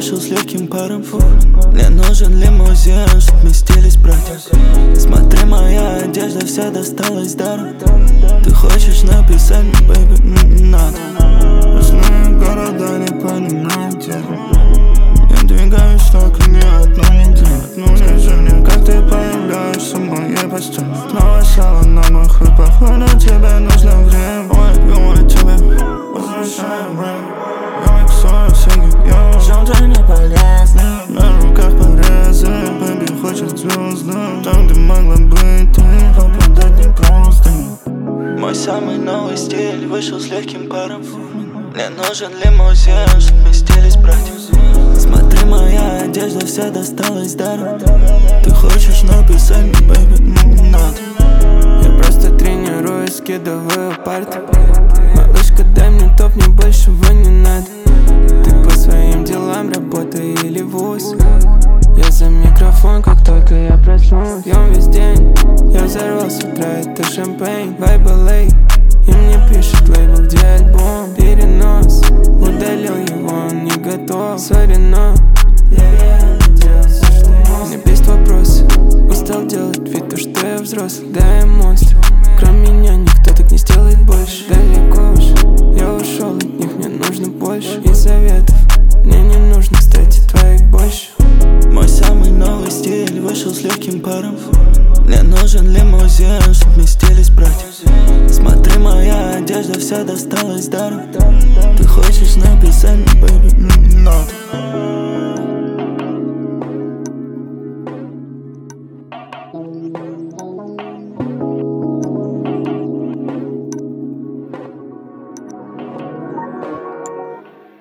вышел с легким паром. Мне нужен лимузин, чтоб вместились братья. Смотри, моя одежда вся досталась даром. Ты хочешь написать мне, бэйби, не надо. Разные города, не понимаю тебя. Я двигаюсь только не одну неделю. Скажи мне, как ты появляешься в моей постели. Снова села на моих выпахло, тебе нужно время. Ой, думаю, тебе возвращаю время. Я миксую все гибьё. Ждём, ты не полезный. На руках порезы, бэби хочет звезды. Там, где могла быть ты, попадать непросто. Мой самый новый стиль вышел с легким паром. Мне нужен лимузин, чтоб вместились братья. Смотри, моя одежда вся досталась даром. Ты хочешь написать мне, бэйби, не надо. Я просто тренируюсь, скидываю парты. Малышка, дай мне топ, мне большего не надо. Ты по своим делам, работай или вуз. Я за микрофон, как только я проснусь. Пьем весь день, я взорвался с утра, это шампейн. Вайб LA, и мне пишет лейбл, где альбом. Перенос, удалил его, он не готов. Сори, но мне бесит вопросы. Устал делать вид, то что я взрослый. Да, я монстр, кроме меня никто так не сделает больше. Далеко уж, я ушел от них, мне нужно больше. И советов мне не нужно, кстати, твоих больше. Мой самый новый стиль вышел с легким паром. Мне нужен лимузин, чтоб вместились братья. Смотри, моя одежда вся досталась даром.